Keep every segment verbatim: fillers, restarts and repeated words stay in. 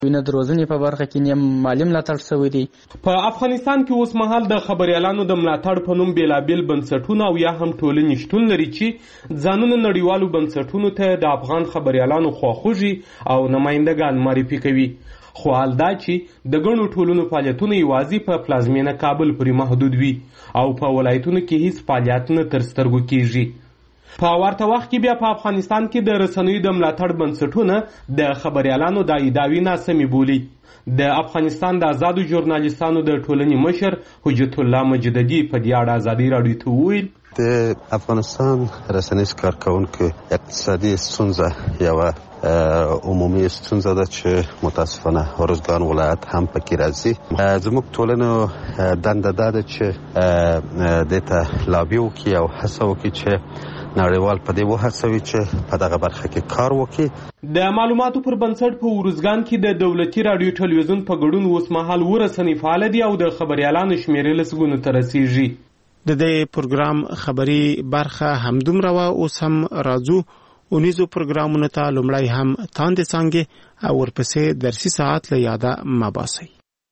وینه د روزنې په برخه کې نیم مالي ملاتړ شوی دی. په افغانستان کې اوس مهال د خبریالانو د ملاتړ په نوم بېلابېل بنسټونه او یا هم ټولنې شتون لري چې ځانونه نړیوالو بنسټونو ته د افغان خبریالانو خواخوږي او نمایندګان معرفي کوي. خو حال دا چې د ګڼو ټولنو فعالیتونه یوازې په پلازمینه کابل پورې محدود وي او په ولایتونو کې هیڅ فعالیت نه تر سترګو کیږي. په ورته وخت کې بیا په افغانستان کې د رسنیو د ملاتړ بنسټونه د خبریالانو د ادعاوې ناسمې بولي. د افغانستان د آزادو ژورنالیستانو د ټولنې مشر حجت الله مجددي په دې اړه ازادي راډیو ته وویل د افغانستان رسنیز کارکونکو اقتصادي ستونزه یوه عمومي ستونزه ده چې متاسفانه ارزګان ولایت هم پکې راځي. زموږ ټولنو دنده دا ده چې دې ته لابي وکړي او هڅه وکړي چې نړیوال په دې وهڅوي چې په دغه برخه کې کار وکړي. د معلوماتو پر بنسټ په ارزګان کې د دولتي راډیو ټلویزیون په ګډون اوس مهال اووه رسنۍ فعاله دي او د خبریالانو شمېرې لسګونو ته رسیږي. د دې پروګرام خبري برخه همدومره وه. اوس هم راځو اونیزو پروګرامونو ته. لومړی هم تاندې څانګې او ورپسې درسي ساعت له یاده مه باسئ.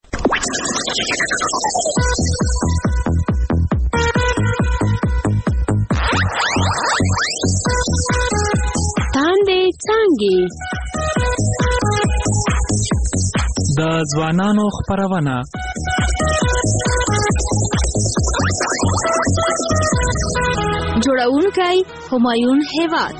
تاندې څانګې د ځوانانو خپرونه. جوړونکی همایون هیواد.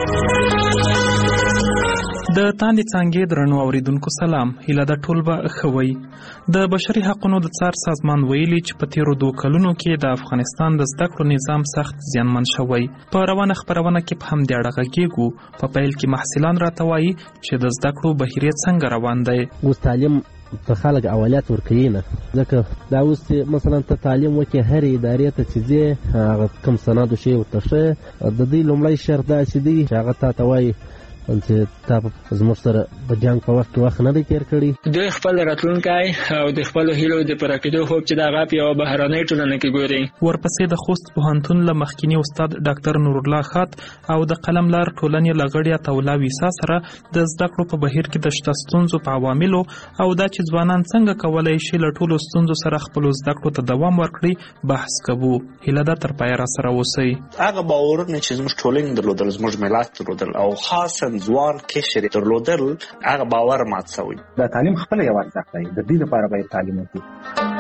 د تاندې څانګې درنو اوریدونکو سلام. هیله ده ټول به ښه وئ. د بشري حقونو د څار سازمان ویلي چې په تیرو دوه کلونو کې د افغانستان د زده کړو نظام سخت زیانمن شوی. په روانه خپرونه کې په همدې اړه غږیږو. په پیل کې محصلان راته وایي چې د زده کړو بهیر څنګه روان دی. اوس تعلیم ته خلک اولویت ورکوي نه، ځکه دا اوس مثلا ته تعلیم وکړې هرې ادارې ته چې ځې هغه کوم سند شی ورته ښه. د دوی لومړی شرط داسې دی چې هغه تا ته وایي چې تا زموږ سره په جنګ په وخت کې وخت نه دی تېر کړی. دوی خپل راتلونکی او د خپلو هیلو د پوره کېدو خوب چې د هغه په یوه بهرنۍ ټولنه کې ګوري. ورپسې د خوست پوهنتون له مخکیني استاد ډاکټر نورالله خات او د قلملار ټولنې له غړي عطاالله ویسا سره د زده کړو په بهیر کې د شته ستونزو په عواملو او دا چې ځوانان څنګه کولی شي له ټولو ستونزو سره خپلو زده کړو ته دوام ورکړي بحث کوو. هیله ده تر پایه راسره اوسئ. هغه باورونه چې زموږ ټولنې درلودل، زموږ ملت درلودل او خاصا ځوان کشر درلودل، هغه باور مات شوی. دا تعلیم خپل یو ارزښت دی. د دې لپاره باید تعلیم وکړو.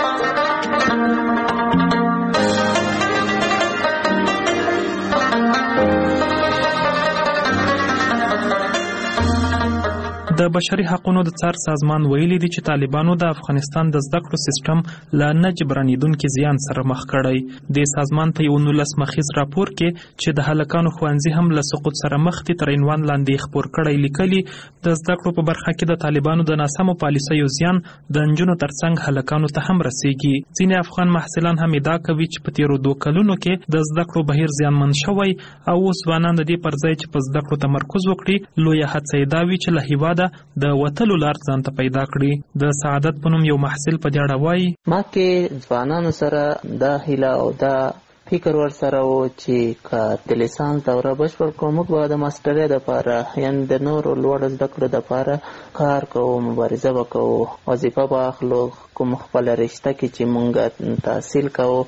د بشري حقونو د څار سازمان ویلي دي چې طالبانو د افغانستان د زده کړو سیستم له نه جبرانېدونکي زیان سره مخ کړی. د سازمان ته یو نولس مخیز راپور کې چې د هلکانو ښوونځي هم له سقوط سره مخ دي تر عنوان لاندې خپور کړی لیکلي د زده کړو په برخه کې د طالبانو د ناسمو پالیسیو زیان د نجونو ترڅنګ هلکانو ته هم رسیږي. ځینې افغان محصلان هم ادعا کوي چې په تیرو دوه کلونو کې د زده کړو بهیر زیانمن شوی او اوس ځوانان د دې پر ځای چې په زده کړو تمرکز وکړي لویه هڅه یې دا وي چې له هېواده د وتلو لار ځان ته پیدا کړي. د سعادت په نوم یو محصل په دې اړه وایي ما کې ځوانانو سره دا هیله او دا فکر ور سره و چې که د لیسانس دوره بشپړ کړو موږ به د ماسټرۍ دپاره یعنې د نورو لوړو زده کړو دپاره کار کوو، مبارزه به کوو، وظیفه به اخلو. کوم خپله رشته کې چې موږ تحصیل کوو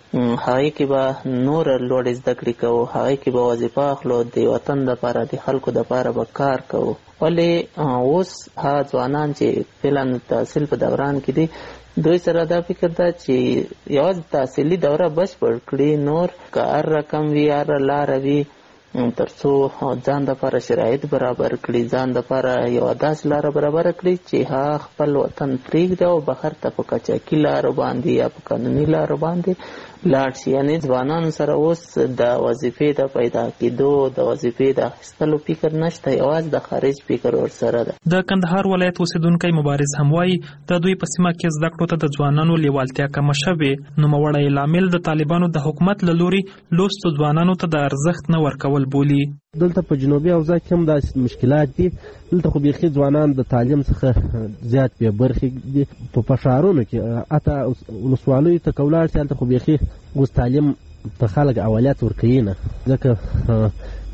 هغې کې به نور لوړې زده کړې کوو، هغې کې به وظیفه اخلو، د وطن دپاره د خلکو دپاره به کار کوو. ولې اوس هغه ځوانان چې فعلا تحصیل په دوران کې دي دوی سره دا فکر ده چې یوازې تحصیلي دوره بشپړ کړي، نور که هر رقم وي هر لاره وي تر څو ځان دپاره شرایط برابر کړي، ځان دپاره یوه داسې لاره برابره کړي چې هغه خپل وطن پرېږدي او بهر ته په قاچاقي لارو باندې یا په قانوني لارو باندې لاړ شي. یعنې ځوانانو سره اوس د وظیفې د پیدا کېدو د وظیفې د اخیستلو فکر نشته، یوازې د خارج فکر ورسره ده. د کندهار ولایت اوسېدونکی مبارز هم وایي د دوی په سیمه کې زده کړو ته د ځوانانو لیوالتیا کمه شوې. نوموړی لامل د طالبانو د حکومت له لورې لوستو ځوانانو ته د ارزښت نه ورکول بولي. دلته په جنوبي اوضاع کې هم داسې مشکلات دي. دلته خو بیخي ځوانان د تعلیم څخه زیات بې برخې دي. په ښارونو کې حتی ولسوالیو ته که ولاړ شي هلته خو بیخي اوس تعلیم ته خلک اولویت ورکوي نه، ځکه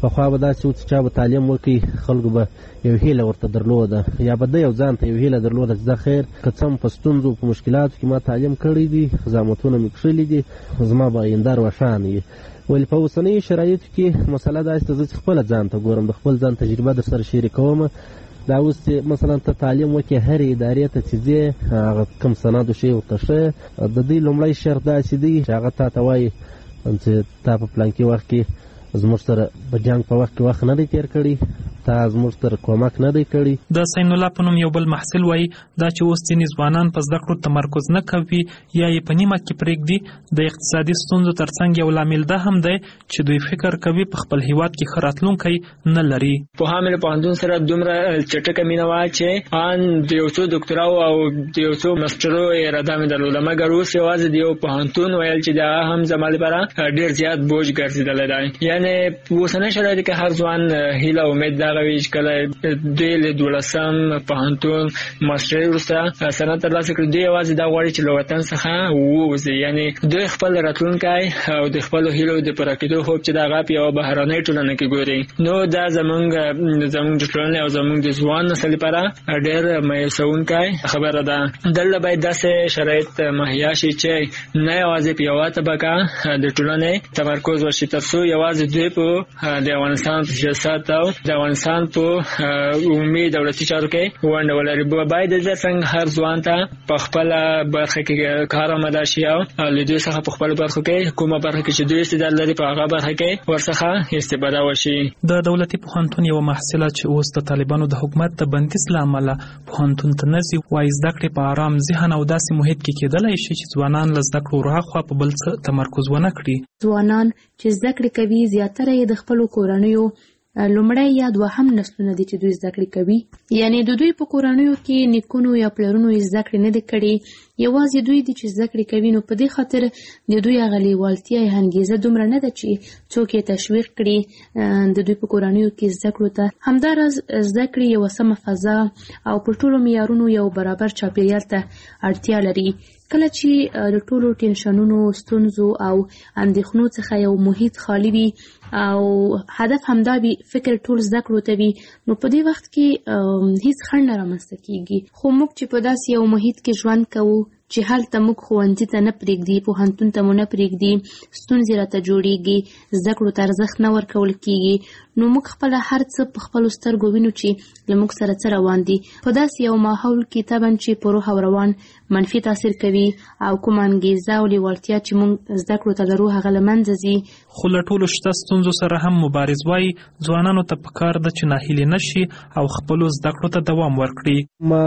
پخوا به داسې و چې چا به تعلیم وکړي خلکو به یو هیله ورته درلوده یا به د یو ځان ته یو هیله درلوده چې دا خیر که څه هم په ستونزو په مشکلاتو کې ما تعلیم کړی دي زحمتونه مې کښلي دي زما به آینده روښانه وي. ولې په اوسنیو شرایطو کې مسله داسې ده زه چې خپله ځان ته ګورم د خپل ځان تجربه در سره شریکوم. دا اوس چې مثلا ته تعلیم وکړې هرې ادارې ته چې ځې هغه کوم سند و شی ورته ښه د دوی لومړی شرط داسې دی چې هغه تا ته وایي چې تا په پلانکي وخت کې زموږ سره په جنګ په وخت کې وخت نه دی تېر کړی تا زموږ سره کومک نه دی کړی. د سین الله په نوم یو بل محصل وایي دا چې اوس ځینې ځوانان په زده کړو تمرکز نه کوي یا یې په نیمه کې پرېږدي د اقتصادي ستونزو ترڅنګ یو لامل دا هم دی چې دوی فکر کوي په خپل هیواد کې ښه راتلونکی نه لري. پوهان مې له پوهنتون سره دومره چټکه مینه وه چې ان د یو څو ډاکټراو او د یو څو ماسټرو اراده مې درلوده مګر اوس یوازې د یو پوهنتون ویل چې دا هم زما لپاره ډېر زیات بوج ګرځېدلی دی. یعنې په اوسني شرایطو کې هر ځوان هیله امید دغه وي چې کله دوی له دولسم پوهنتون ماسټرۍ وروسته سند ترلاسه کړي دوی یوازې دا غواړي چې له وطن څخه ووځي. یعنې دوی خپل راتلونکی او د خپلو هیلو د پوره کېدو خوب چې د هغه په یوه بهرنۍ ټولنه کې ګوري. نو دا زموږ زموږ د ټولنې او زموږ د ځوان نسل لپاره ډېر مایوسونکی خبره ده. دلته باید داسې شرایط مهیا شي چې نه یوازې په یوه طبقه د ټولنې تمرکز وشي تر څو یوازې دوی په د افغانستان په سیاست او د افغانستان په عمومي دولتي چارو کې ونډه ولري. باید د څنګه هر ځوان ته په خپله برخه کې کار آماده شي او له دوی څخه په خپلو برخو کې کومه برخه کې چې دوی استعداد لري په هغه برخه کې ورڅخه استفاده وشي. د دولتي پوهنتون یوه محصله چې اوس د طالبانو د حکومت د بندیز له امله پوهنتون ته نه ځي وایي زده کړې په آرام ذهن او داسې محیط کې کېدلی شي چې ځوانان له زده کړو وراخوا په بل څه تمرکز ونه کړي. ځوانان چې زده کړې کوي زیاتره یې د خپلو کورنیو لومړی یا دوهم نسلونه دي چې دوی زده کړې کوي. یعنې د دوی په کورنیو کې نیکونو یا پلرونو یې زده کړې نه دي کړې یوازې دوی دي چې زده کړې کوي. نو په دې خاطر د دوی هغه لیوالتیا یا انګیزه دومره نه ده چې څوک یې تشویق کړي د دوی په کورنیو کې زده کړو ته. همداراز زده کړې یوه سمه فضا او په ټولو معیارونو یو برابر چاپیریال ته اړتیا لري. کله چې د ټولو ټینشنونو ستونزو او اندېښنو څخه یو محیط خالی وي او هدف همدا وي فکر ټول زده کړو ته وي نو په دې وخت کې هیڅ خنډ نه رامنځته کیږي. خو موږ چې په داسې یو محیط کې ژوند کوو چې هلته موږ ښوونځي ته نه پرېږدي پوهنتون ته مو نه پرېږدي ستونزې راته جوړېږي زده کړو ته ارزښت نه ورکول کیږي نو موږ خپله هر څه په خپلو سترګو وینو چې له موږ سره څه روان دي. په داسې یو ماحول کې طبعا چې په روح او روان منفي تاثیر کوي او کومه انګیزه او لیوالتیا چې موږ زده کړو ته لرو هغه له منځه ځي. خو له ټولو شته ستونزو سره هم مبارز وایي ځوانانو ته پکار ده چې ناهیلي نه شي او خپلو زده کړو ته دوام ورکړي. ما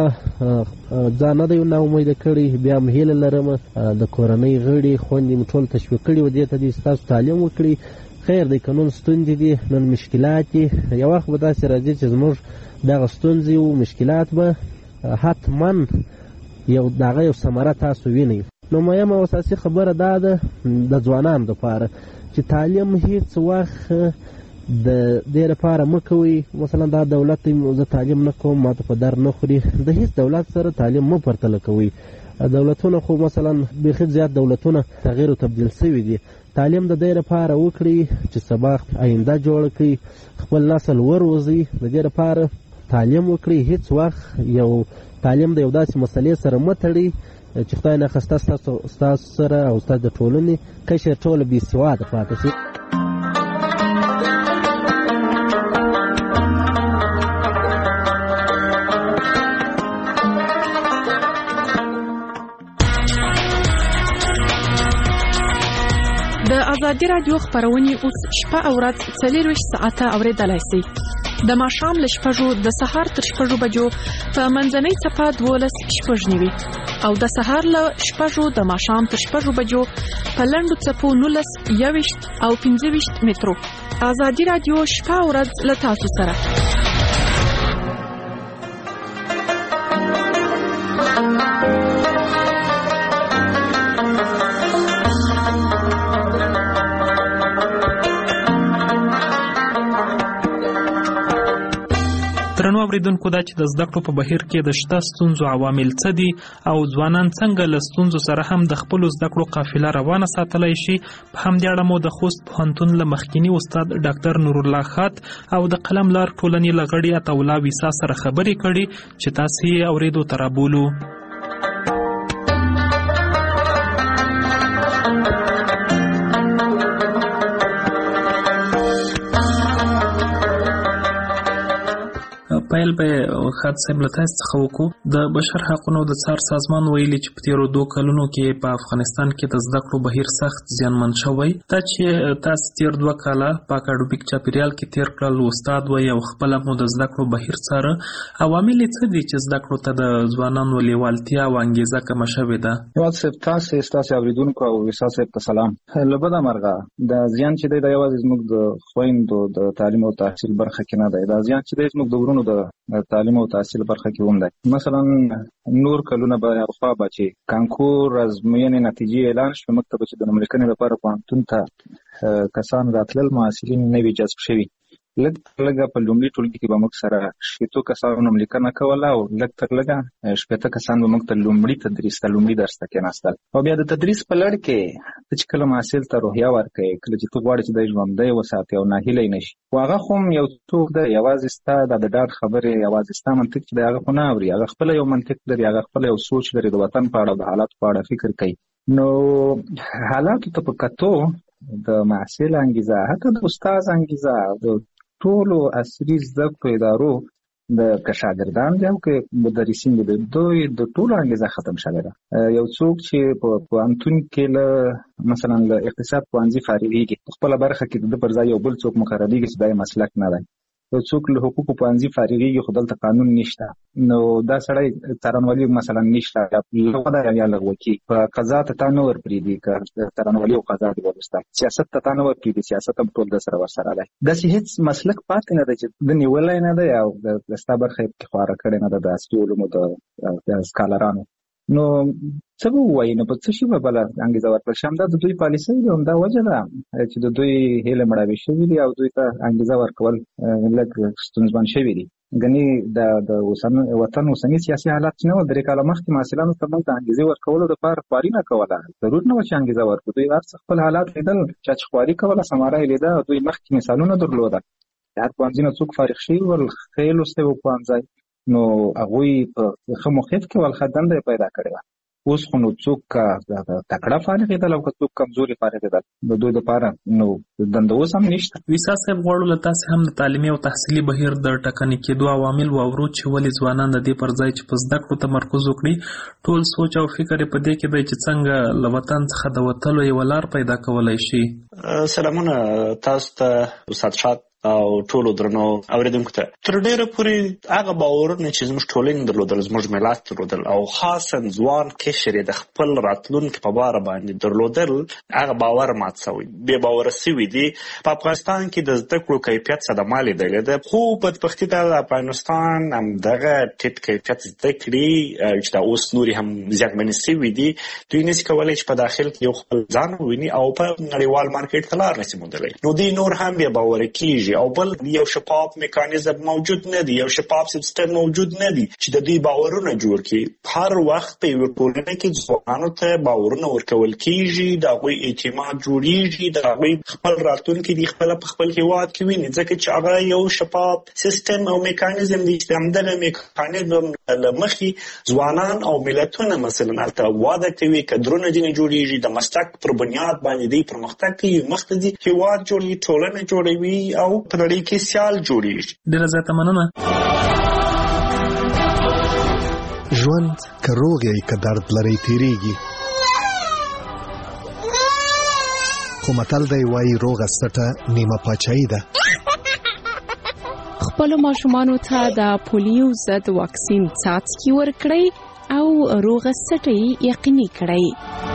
ځان نه دی نا امیده کړی بیا هم هیله لرم د کورنۍ غړي خویندې مې ټول تشویق کړي و دې ته دي ستاسو تعلیم وکړي. خیر دی که نن ستونزې دي نن مشکلات دي یو وخت به داسې راځي چې زموږ دغه ستونزې او مشکلات به حتما یو دغه یو ثمره تاسو وینئ. نو مهمه او اساسي خبره دا ده د ځوانانو دپاره چې تعلیم هیڅ وخت د دې لپاره مه کوئ مثلا دا دولت زه تعلیم نه کوم ماته په در نه خوري د هیڅ دولت سره تعلیم مه پرتله کوئ. دولتونه خو مثلا بیخي زیات دولتونه تغییر او تبدیل شوي دي. تعلیم د دې لپاره وکړي چې سبا آینده جوړه کړي خپل نسل وروزي د دې لپاره تعلیم وکړي. هیڅ وخت یو تعلیم د یو داسې مسلې سره مه تړي چې خدای ناخواسته ستاسو سره او ستاسو د ټولنې قشر ټوله بې سواده پاتې شي. د ازادي راډیو خپرونې اوس شپه او ورځ څلېرویشت ساعته اورېدلی سئ. د ماښام له شپږو د سهار تر شپږو بجو په منځنۍ څپه دولس شپږ نوي او د سهار له شپږو د ماښام تر شپږو بجو په لنډو څپو نولس یوویشت او پنځه ویشت مترو. ازادي راډیو شپه او ورځ له تاسو سره. درنو اوریدونکو دا چې د زده کړو په بهیر کې د شته ستونزو عوامل څه دي او ځوانان څنګه له ستونزو سره هم د خپلو زده کړو قافله روانه ساتلی شي، په همدې اړه مو د خوست پوهنتون له مخکیني استاد ډاکټر نورالله خات او د قلم لار ټولنې له غړي عطاالله ویسا سره خبرې کړي چې تاسې یې اورېدو ته رابولو. پیل به خط صاحب له تاسو څخه وکړو. د بشر حقونو د څار سازمان ویلي چې په تیرو دوه کلونو کې په افغانستان کې د زده کړو بهیر سخت زیانمن شوی. دا چې تاسو تیر دوه کاله په اکاډمیک چاپیریال کې تیر کړل، استاد وایي او خپله مو د زده کړو بهیر څاره، عوامل یې څه دي چې زده کړو ته د ځوانانو لیوالتیا او انګیزه کمه شوې ده؟ هیواد صاحب، تاسې ستاسې اورېدونکو او ویسا صاحب ته سلام. له بده مرغه د زیان چې دی دا یوازې زموږ د خویندو د تعلیم او تحصیل برخه کې نه دی، دا زیان چې دی زموږ د ورونو د تعلیم او تحصیل برخه کې هم دی. مثلا نور کلونه به خوا به چې کانکور ازموینې نتیجې اعلان شوې، موږ ته به چې د نوملیکنې لپاره پوهنتون ته کسان راتلل، محصلین نوي جذب شوي. لږ تر لږه په لومړي ټولګي کې به موږ سره شپېتو کسانو نوملیکنه کوله او لږ تر لږه شپېته کسان به موږ ته لومړي تدریس ته لومړي درس ته کېناستل. او بیا د تدریس په لړ کې ته چې کله محصل ته روحیه ورکوې، کله چې ته غواړې چې دی ژوندی وساتې او ناهیلی نه شي، خو هغه خو هم یو څوک دی، یوازې ستا د ډاډ خبرې، یوازې ستا منطق چې دی هغه خو نه اوري، هغه خپله یو منطق لري، هغه خپله یو سوچ لري، د وطن په اړه، د حالاتو په اړه فکر کوي. نو حالاتو ته په کتو د محصل انګیزه، حتی د استاد انګیزه، د ټولو عصري زده کړو ادارو د که شاګردان دي او که مدرسین دي، دوی د ټولو انګیزه ختم شوې ده. یو څوک چې په پوهنتون کې له مثلا له اقتصاد پوهنځي فارغېږي، خپله برخه کې د ده پر ځای یو بل څوک مقرریږي چې دا یې مسلک نه دی. یو څوک له حقوقو پوهنځي فارغېږي خو دلته قانون نشته، نو دا سړی څارنوالي مثلا نشته، لغوه ده یا لغوه کي، په قضا ته تا نه ورپرېږدي، که څارنوالي او قضا دې وروسته، سیاست ته تا نه ورپرېږدي، سیاست هم ټول د سره ورسره دی. داسې هېڅ مسلک پاتې نه دی چې ده نیولی نه دی او د ستا برخه یې پکې خواره کړې نه ده د عصري علومو د سکالرانو. نو څه به ووایي، نو په څه شي به بله انګېزه ورکړل شي؟ همدا د دوی پالیسۍ دي، همدا وجه ده چې د دوی هیلې مړاوې شوي دي او دوی ته انګېزه ورکول لږ ستونزمن شوي دي. ګنې د وطن اوسني سیاسي حالات چې نه وو، درې کاله مخکې محصلانو ته موږ د انګېزې ورکولو دپاره خواري نه کوله، ضرور نه وه چې انګېزه ورکړو. دوی هر څه خپل حالات لیدل، چا چې خواري کوله ثمره یې لیده، دوی مخکې مثالونه درلوده. هر پوهنځي نه څوک فارغ شوي ول، ښه لوستی و پوهنځی، نو هغوی په ښه موقف کې ول، ښه دنده یې پیدا کړې وه. اوس خو نو څوک تکړه فارغېدل او که څوک کمزوري فارغېدل، د دوی دپاره نو دنده اوس هم نشته. ویسا صاحب، غواړو له تاسې هم د تعلیمي او تحصیلي بهیر د ټکني کېدو عوامل واورو چې ولې ځوانان د دې پر ځای چې په زده کړو تمرکز وکړي، ټول سوچ او فکر یې په دې کې دی چې څنګه له وطن څخه د وتلو یوه لار پیدا کولی شي. سلامونه تاسو ته استاد شاد او ټولو درنو اوریدونکو ته. تر ډېره پورې هغه باورونه چې زموږ ټولنې درلودل، زموږ ملت درلودل، او خاصا ځوان قشر یې د خپل راتلونکي په باره باندې درلودل، هغه باور مات شوی، بې باوره شوي دي. په افغانستان کې د زده کړو کیفیت صدمه لیدلې ده، خو بدبختي ده د افغانستان همدغه ټیټ کیفیت زده کړې چې دا اوس نورې هم زیانمنې شوي دي، دوی نشي کولی چې په داخل کې یو خپل ځان وویني او په نړیوال مارکیټ ته لار نشي موندلی. نو دوی نور هم بې باوره کېږي او بل یو شفاف میکانیزم موجود نه دی، یو شفاف سیستم موجود نه دی چې د دوی باورونه جوړ کړي. هر وخت په یوه ټولنه کې ځوانانو ته باورونه ورکول کېږي، د هغوی اعتماد جوړېږي، د هغوی خپل راتلونکي دي خپله په خپل هېواد کې ویني، ځکه چې هغه یو شفاف سیستم او میکانیزم دی چې همدغه میکانیزم له مخې ځوانان او ملتونه مثلا هلته واده کوي، کدرونه ځینې جوړېږي، د مسلک پر بنیاد باندې دوی پرمختګ کوي، مخته ځي، هېواد جوړوي، ټولنه جوړوي او په نړۍ کې سیال جوړېږي. ډېره زیاته مننه. ژوند که روغ یې که درد لرئ تېرېږي، خو متل دی وایي روغه سټه نیمه پاچاهي ده. خپلو ماشومانو ته د پولیو ضد واکسین څاڅکي ورکړئ او روغه سټه یې یقیني کړئ.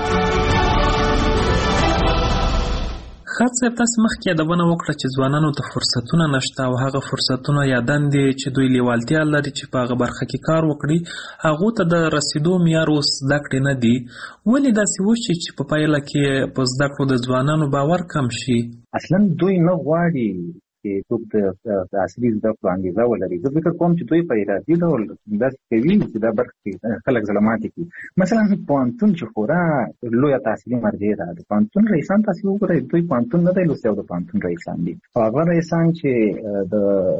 خاص صاحب، تاسو مخکې یادونه وکړه چې ځوانانو ته فرصتونه نشته او هغه فرصتونه یا دندې چې دوی لیوالتیا لري چې په هغه برخه کې کار وکړي، هغو ته د رسیدو معیار اوس زده کړې نه دي. ولې داسې وشي چې په پایله کې په زده کړو د ځوانانو باور کم شي؟ اصلا دوی نه غواړي چې څوک د عصري زده کړو انګېزه ولري. زه فکر کوم چې دوی په ارادي ډول داسې کوي چې دا برخه کې خلک ظلماتې کړي. مثلا پوهنتون چې خورا لویه تحصیلي مرجع ده، د پوهنتون رئیسان تاسې وګورئ، دوی پوهنتون نه دی لوستی او د پوهنتون رئیسان دي. او هغه رئیسان چې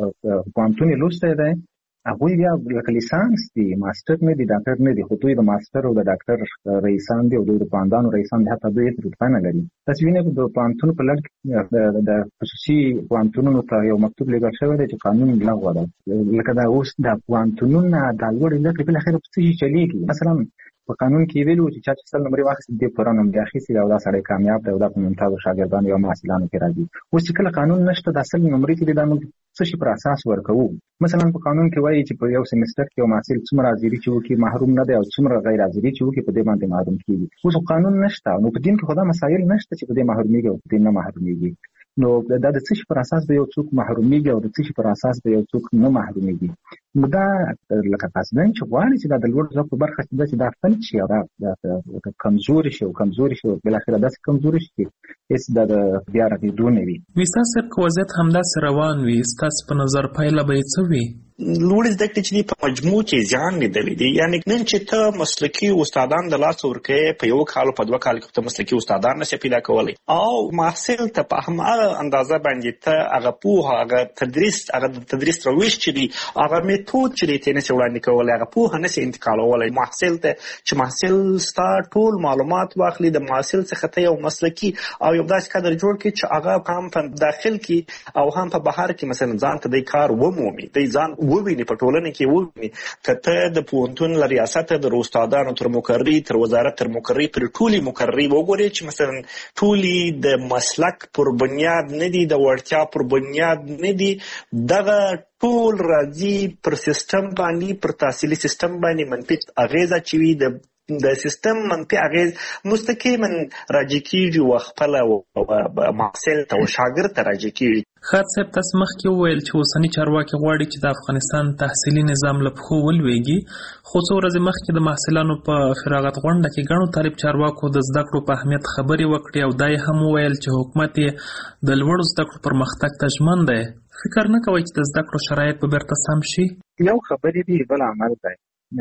د پوهنتون یې لوستی دی هغوی بیا لکه لیسانس دي، ماسټر نه دي، ډاکټر نه دي، خو دوی د ماسټر او د ډاکټر رئیسان دي او دوی د پوهندانو رئیسان دي، حتی دوی هېڅ رتبه نه لري. تاسې وینئ د پوهنتون په لړ کې د خصوصي پوهنتونونو ته یو مکتوب لیږل شوی دی چې قانون لغوه ده. لکه دا اوس د پوهنتونونه دا لوړې زده کړې بالاخره په څه شي چلېږي. مثلا په قانون کې ویلي وو چې چا چې سل نمرې واخیستې دې پوره نمرې اخیستې او دا سړی کامیاب دی او دا په ممتازو شاګردانو یا محصلانو کې راځي. اوس چې کله قانون نشته دا سل نمرې چې دي دا موږ څه شي پر اساس ورکوو. مثلا په قانون کې وایي چې په یو سیمستر کې یو محصل څومره حاضري چې وکړي محروم نه دی او څومره غیر حاضري چې وکړي په دې باندې محروم کېږي. اوس قانون نشته، نو په دین کې خو دا مسایل نشته چې په دې محرومیږي او په دې نه محرومیږي. نو دا د څه شي پر اساس د یو څوک محرومیږي او د څه شي پر اساس د یو څوک نه محرومیږي. نو دا لکه قصدن چې غواړي چې دا د لوړ زده کړو برخه چې دا فلج شي او دا کمزوري شي او کمزوري شي او بالاخره داسې کمزوري شي هېڅ د بیا رغېدو نه وي. ویسا صاحب که وضعیت همداسې روان وي ستاسې په نظر پایله به یې څه وي؟ لوړې زده کړې چې دي په مجموع کې زیان لیدلی دي. یعنې نن چې ته مسلکي استادان د لاسه ورکوې په یو کال او په دوه کال کې ته مسلکي استادان نشې پیدا کولی او محصل ته په هماغه اندازه باندې ته هغه پوهه هغه تدریس هغه د تدریس روش چې دي هغه میتود چې دی ته نشې وړاندې کولی هغه پوهه نشې انتقالولی محصل ته چې محصل ستا ټول معلومات واخلي د محصل څخه ته یو مسلکي او یو داسې کادر جوړ کړي چې هغه هم په داخل کې او هم په بهر کې مثلا ځان ته دی کار ومومي دی ځان وویني په ټولنه کې وویني. که ته د پوهنتون له ریاست د استادانو تر مقرري تر وزارت تر مقرري پر ټولې مقرري وګورې چې مثلا ټولې د مسلک پر بنیاد نه دي د وړتیا پر بنیاد نه دي دغه ټول راځي پر سیستم باندې پر تحصیلي سیستم باندې منفي اغیزه چې وي د د سیستم منفي اغیز مستقیما راجع کېږي او خپله محصل ته او شاګرد ته راجع کېږي. خالد صاحب تاسو مخکې وویل چې اوسني چارواکي غواړي چې د افغانستان تحصیلي نظام له پښو ولویږي، خو څو ورځې مخکې د محصلانو په فراغت غونډه کې ګڼو طالب چارواکو د زده کړو په اهمیت خبرې وکړې او دا یې هم وویل چې حکومت یې د لوړو زده کړو پرمختګ ته ژمن دی. فکر نه کوئ چې د زده کړو شرایط به بیرته سم شي؟ یو خبرې دي بل عمل دی.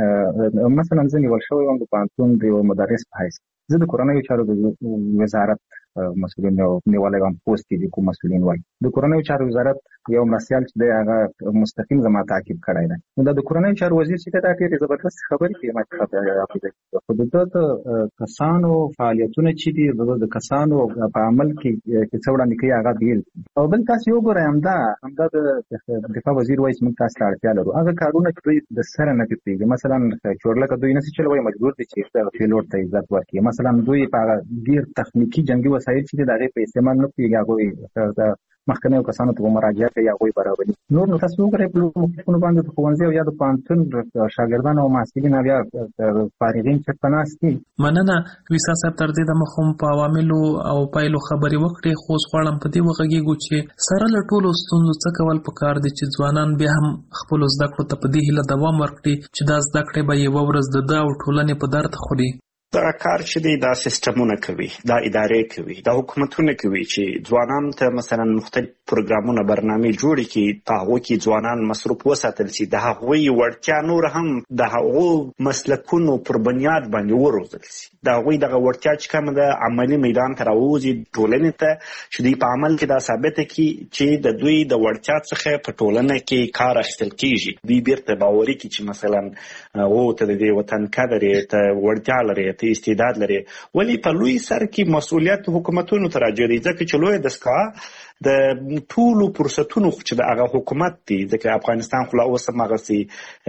مثلا زه نیول شوی وم د پوهنتون د یو مدرس په حیث زه د کورنیو چارو د وزارت مسؤلین یو نیولی وم پوست کې د کوم مسؤلین وایي د کورنیو چارو وزارت یو مرستیال چې دی هغه مستقیم زما تعقیب کړی دی. نو دا د کورنیو چارو وزیر چې دی دا ډېرې زبردست خبرې کوي ما ته خو د ده د کسانو فعالیتونه چې دي د کسانو په عمل کې چې څه وړاندې کوي هغه بېل دي. او بل تاسې وګورئ همدا همدا د دفاع وزیر وایي چې موږ تاسو ته اړتیا لرو هغه کارونه چې دوی د سره نه پرېږدي. مثلا چورلکه دوی نشي چلوي مجبور دي چې دغه پیلوټ ته عزت ورکړي. مثلا دوی په هغه ډېر تخنیکي جنګي وسایل چې دي د هغې په استعمال نه پوهېږي هغوی مخکنیو کسانو ته به مراجعه کوي هغوی برابري. نور نو تاسو وګورئ په لوړو مکتبونو باندې د ښوونځي او یا د پوهنتون شاګردان او محصلین بیا فارغین چېرته ناست دي. مننه. ویسا صاحب تر دې دمه خو په عواملو او پایلو خبرې وکړې خو اوس غواړم په دې وغږېږو چې سره له ټولو ستونزو څه کول پکار دي چې ځوانان بیا هم خپلو زده کړو ته په دې هیله دوام ورکړي چې دا زده کړې به یوه ورځ د ده او ټولنې په درد خوري. دا کار چې دی دا سیستمونه کوي دا ادارې کوي دا حکومتونه کوي چې ځوانانو ته مثلا مختلف پروګرامونه برنامې جوړې کړي په هغو کې ځوانان مصروف وساتل شي د هغوی وړتیا نور هم د هغو مسلکونو پر بنیاد باندې وروزل شي د هغوی دغه وړتیا چې کومه ده عملي میدان ته راوځي ټولنې ته چې دوی په عمل کې دا ثابته کړي چې د دوی د وړتیا څخه په ټولنه کې کار اخیستل کېږي دوی بیرته باوري کړي چې مثلا او ته د دې وطن قدر یې ته وړتیا لرې ته استعداد لري. ولی په لوی سر کې مسؤلیت حکومتونو ته راجع دی ځکه چې لوی دستګاه د ټولو فرصتونو چې د هغه حکومت دی ځکه افغانستان خو لا اوس هم هغسې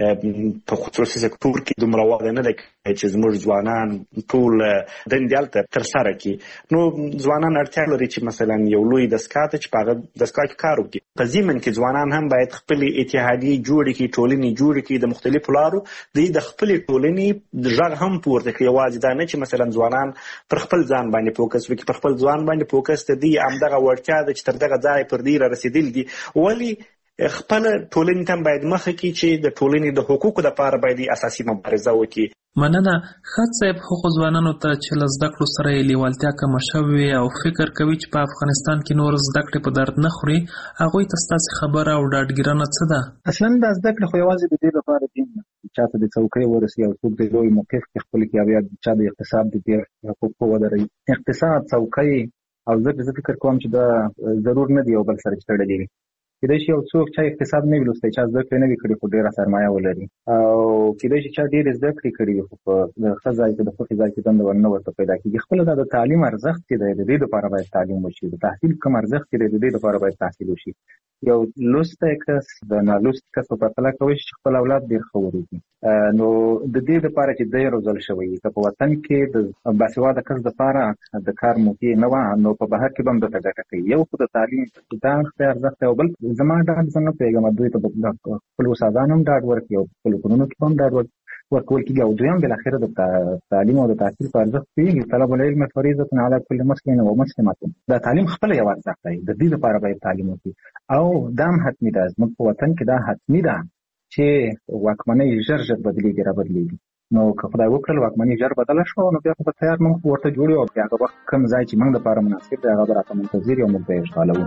په خصوصي سکتور کې دومره وده نه دی چې زموږ ځوانان ټول دندې هلته ترسره کړي. نو ځوانان اړتیا لري چې مثلا یو لوی دستګاه ته چې په هغه دستګاه کې کار وکړي. په ضمن کې ځوانان هم باید خپلې اتحادیې جوړې کړي ټولنې جوړې کړي د مختلفو لارو دوی د خپلې ټولنې غږ هم پورته کړي. یوازې دا نه چې مثلا ځوانان پر خپل ځان باندې فوکس وکړي پر خپل ځوان باندې فوکس ته دی همدغه وړتیا ده چې تر دغه ځای پر دې را رسېدل دي. ولې خپل ټولنې ته باید مخه کړي چې د ټولنې د حقوقو لپاره باید اساسي مبارزه وکړي. مننه. ښاد صاحب، هغو ځوانانو ته چې له زده کړو سره یې لیوالتیا کمه شوې او فکر کوي چې په افغانستان کې نور زده کړې په درد نه خوري، هغوی ته ستاسې خبره او ډاډګیرنه څه ده؟ اصلا دا زده کړې خو یوازې د دې لپاره دي چا ته د څوکۍ ورسي او څوک د لوی موقف کې خپل کې او یا چا د اقتصاد د دې حقوقو ودروي. اقتصاد، څوکۍ او زه فکر کوم چې دا ضرور نه دی یو بل سره تړلي وي. کېدای شي یو څوک چې اقتصاد نه وي لوستی، چا زده کړې نه وي کړې خو ډېره سرمایه ولري، او کېدای شي چا ډېرې زده کړې کړي وي خو په د ښه ځای کې د خوښې ځای کې دنده ورنه ورته پیدا کېږي. خپله دا د تعلیم ارزښت چې دی د دې لپاره باید تعلیم وشي، د تحصیل کوم ارزښت چې دی د دې لپاره باید تحصیل وشي. یو لوستی کس د نالوست کس په پرتله کولی شي چې خپل اولاد ډېر ښه وروزي. نو د دې لپاره چې دی روزل شوی که په وطن کې د باسواده کس دپاره د کار موقع نه وه، نو په بهر کې به هم درته ګټه کوي. یو خو د تعلیم دا ارزښت دی، او بل زما ډاډ زه نه پوهېږم دوی ته به خپلو استادانو هم ډاډ ورکړي او خپلو کورونو کې به هم ډاډ ورکول کېږي، او دویم بالاخره د تعلیم او د تحصیل په ارزښت پوهېږي. طلب العلم فریضة علی کل مسلم و مسلمة. دا تعلیم خپله یو ارزښت دی، د دې لپاره باید تعلیم وکړي، او دا هم حتمي ده. زموږ په وطن کې دا حتمي ده چې واکمنۍ ژر ژر بدلېږي را بدلېږي. نو که خدای وکړل واکمنۍ ژر بدله شوه، نو بیا خو به تیار موږ ورته جوړ یو، او بیا هغه وخت کوم ځای چې موږ دپاره مناسب دی هغه به راته منتظر یو، موږ به یې اشغالوو.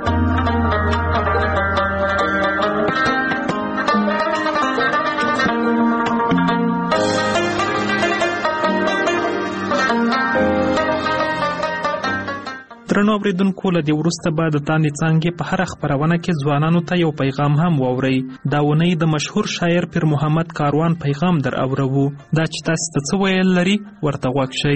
درنو اوریدونکو، له دې وروسته به د تاندې څانګې په هره خپرونه کې ځوانانو ته یو پیغام هم واورئ. دا اونۍ د مشهور شاعر پیر محمد کاروان پیغام در اورو. دا چې تاسو ته څه ویل لري ورته غوږ شئ.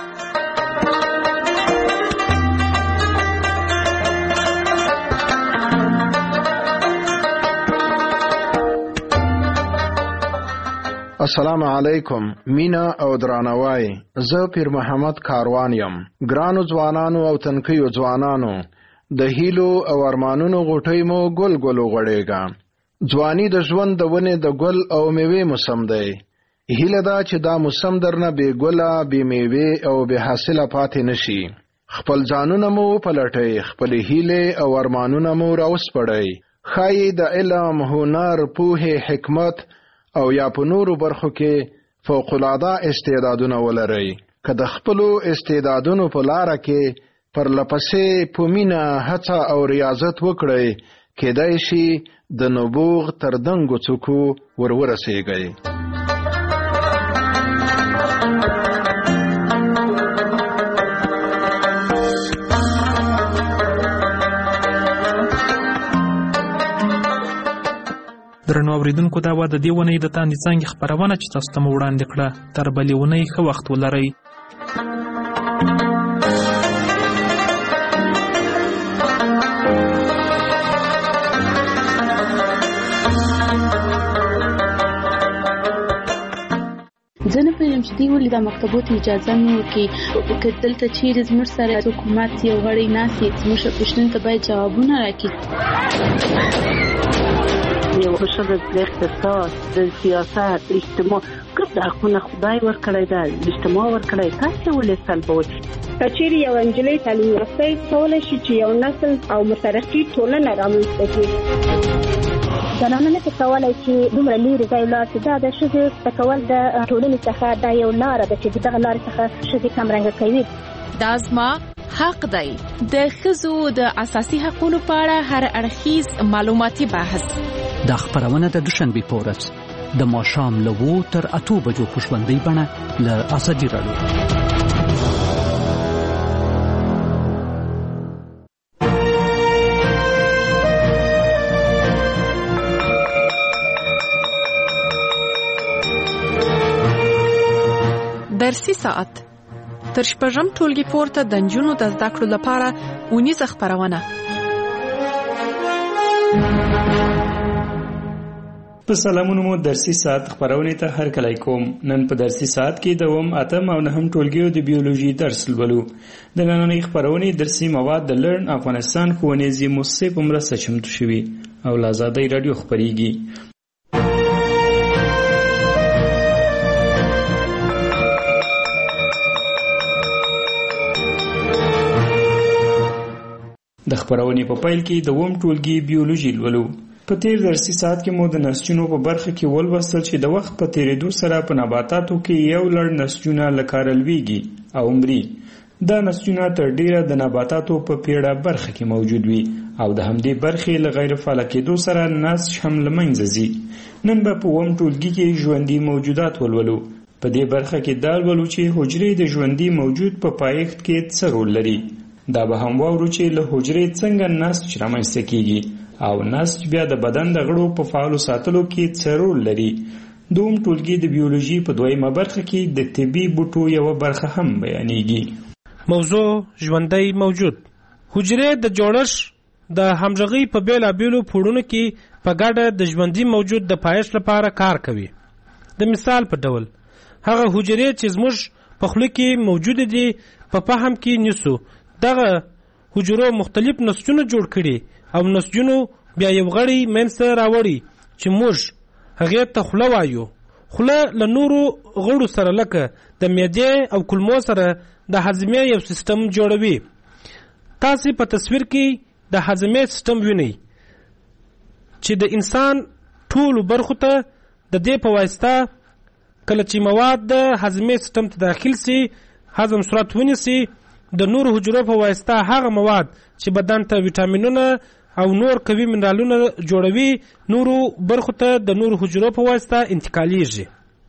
السلام علیکم، مینا او درانوای. زه پیر محمد کاروان یم. ګرانو ځوانانو او تنکیو ځوانانو، د هیلو او ارمانونو غوټۍ مو ګل ګل وغوړېږه. ځواني د ژوند د ونې د ګل او میوې موسم دی. هیله ده چې دا موسم درنه بې ګله، بې میوې او بې حاصله پاتې نشي. خپل ځانونه مو وپلټئ، خپلې هیلې او ارمانونه مو راوسپړئ. ښایي د علم، هنر، پوهې، حکمت او یا په نورو برخو کې فوق العاده استعدادونه ولرئ. که د خپلو استعدادونو په لاره کې پرلپسې په مینه هڅه او ریاضت وکړئ، کېدای شي د نبوغ تر دنګو څوکو ور ورسیږئ. درنو اوریدونکو، دا وه د دې اونۍ د تاندې څانګې خپرونه چې تاسو ته مو وړاندې کړه. تر بلې اونۍ ښه وخت ولرئ. زه نه پوهېږم چې دوی ولې دا مکتبو ته اجازه نه ورکوي. که دلته چیرې زموږ سره حکومت یو غړی ناست وي، زموږ پوښتنو ته باید جوابونه راکړي. یو ښه د اقتصاد، د سیاست، اجتماع ګډ حقونه خدای ورکړی ده، اجتماع ورکړی، تاسې ولې سلبوئ؟ که چیرې یو نجلۍ تعلیم یافته کولی شي چې یو نسل او مترقي ټولنه رامنځته کړي. زنانه نه شي کولی چې دومره لرې ځای ولاړ شي. دا د ښځې زده کول د ټولنې څخه دا یو لاره ده چې د دغه لارې څخه ښځې کمرنګه کوي. دا زما حق دی. د ښځو د اساسي حقوقو په اړه هر اړخیز معلوماتي بحث. دا خپرونه د دوشنبې په ورځ د ماښام له اوو تر اتو بجو په ژوندۍ بڼه له ازادي راډیو. درسي ساعت تر شپږم ټولګي پورته د نجونو د زده کړو لپاره اونیزه خپرونه. په سلامونو مو درسي ساعت خپرونې ته هرکلی کوم. نن په درسي ساعت کې دوم، اتم او نهم ټولګیو د بیولوژي درس لولو. د نننۍ خپرونې درسي مواد د لرن افغانستان ښوونیزې مؤسسې په مرسته چمتو شوي او له ازادۍ راډیو خپریږي. د خپرونې په پیل کې دوم ټولګي بیولوژي لولو. په تیر درسي ساعت کې مو د نسجونو په برخه کې ولوستل چې د وخت په تیریدو سره په نباتاتو کې یو لړ نسجونه لکه رلویږي او مري. دا نسجونه تر ډیره د نباتاتو په پیړه برخه کې موجود وي او د همدې برخې له غیر فعال کېدو سره نسج هم له منځه ځي. نن به په اووم ټولګي کې ژوندي موجودات ولولو. په دې برخه کې دا ولولو چې حجرې د ژوندي موجود په پایښت کې څه رول لري. دا به هم واورو چې له حجرې څنګه نسج رامنځته کېږي او نسج بیا د بدن د غړو په فعالو ساتلو کې څه رول لري. دوم ټولګي د بیولوژي په دویمه برخه کې د طبي بوټو یوه برخه هم بیانېږي. موضوع ژوندی موجود. حجرې د جوړښت د همغږۍ په بېلابېلو پوړونو کې په ګډه د ژوندي موجود د پایښت لپاره کار کوي. د مثال په ډول هغه حجرې چې زموږ په خوله کې موجود دي په فهم کې نیسو. دغه حجرو مختلف نسجونه جوړ کړي او نسجونو بیا یو غړی منځته راوړي چې موږ هغې ته خوله وایو. خوله له نورو غړو سره لکه د معدې او کولمو سره د هضمې یو سیستم جوړوي. تاسې په تصویر کې د هضمې سیستم وینئ چې د انسان ټولو برخو ته د دې په واسطه کله چې مواد د هضمې سیستم ته داخل سي هضم صورت ونیسي د نورو حجرو په واسطه هغه مواد چې بدن ته ویټامینونه او نور قوي منرالونه جوړوي نورو برخو ته د نورو حجرو په واسطه انتقالیږي.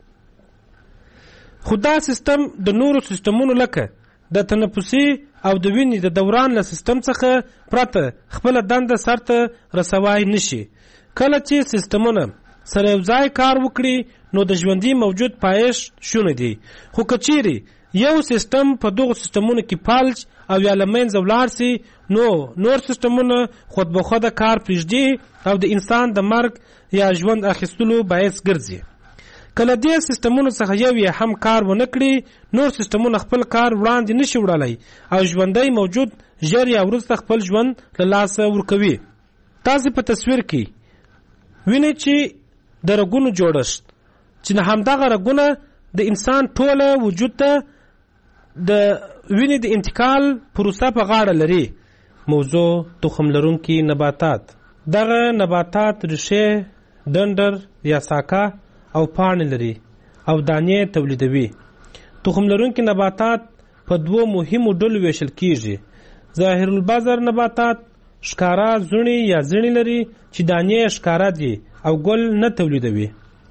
خو دا سیستم د نورو سیستمونو لکه د تنفسي او د وینې د دوران له سیستم څخه پرته خپله دنده سرته رسوای نشي. کله چې سیستمونه سره یو ځای کار وکړي نو د ژوندي موجود پایښت شونی دی. خو که چیرې یو سیستم په دغو سیستمونو کې فلج او یا له منځه ولاړ سي نو نور سیستمونه خود به خوده کار پرېږدي او د انسان د مرګ یا ژوند اخیستلو باعث ګرځي. کله دې سیستمونو څخه یو یې هم کار ونه کړي نور سیستمونه خپل کار وړاندې نشي وړلی او ژوندی موجود ژر یا وروسته خپل ژوند له لاسه ورکوي. تاسې په تصویر کې وینئ چې د رګونو جوړښت چې همدغه رګونه د انسان ټوله وجود ته د وینې د انتقال پروسه په غاړه لري. موضوع تخم لرونکي نباتات. دغه نباتات ریښې، ډنډر یا ساکه او پاڼې لري او دانې تولیدوي. تخم لرونکي نباتات په دوو مهمو ډلو ویشل کیږي. ظاهر البذر نباتات ښکاره زړي یا زړي لري چې دانې ښکاره دي او ګل نه تولیدوي.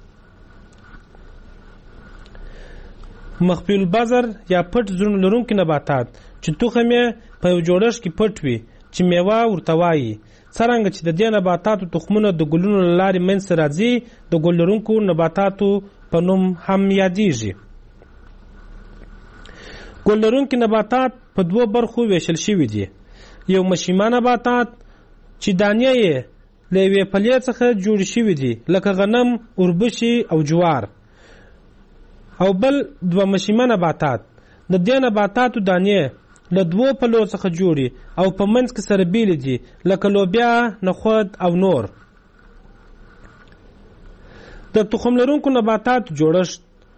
مخفي البذر یا پټ زړونه لرونکي نباتات چې تخم یې په یو جوړښت کې پټ وي چې میوه ورته وایي. څرنګه چې د دې نباتاتو تخمونه د ګلونو له لارې منځته راځي د ګل لرونکو نباتاتو په نوم هم یادیږي. ګل لرونکي نباتات په دوو برخو ویشل شوي دي. یو مشیمه نباتات چې دانې یې له یوې پلې څخه جوړې شوي دي لکه غنم، اوربشې او جوار. او بل دوه مشیمه نباتات د دې نباتاتو دانې له دوو پلو څخه جوړي او په منځ کې سره بیلې دي لکه لوبیا، نخود او نور. د تخم لرونکو نباتاتو جوړښت.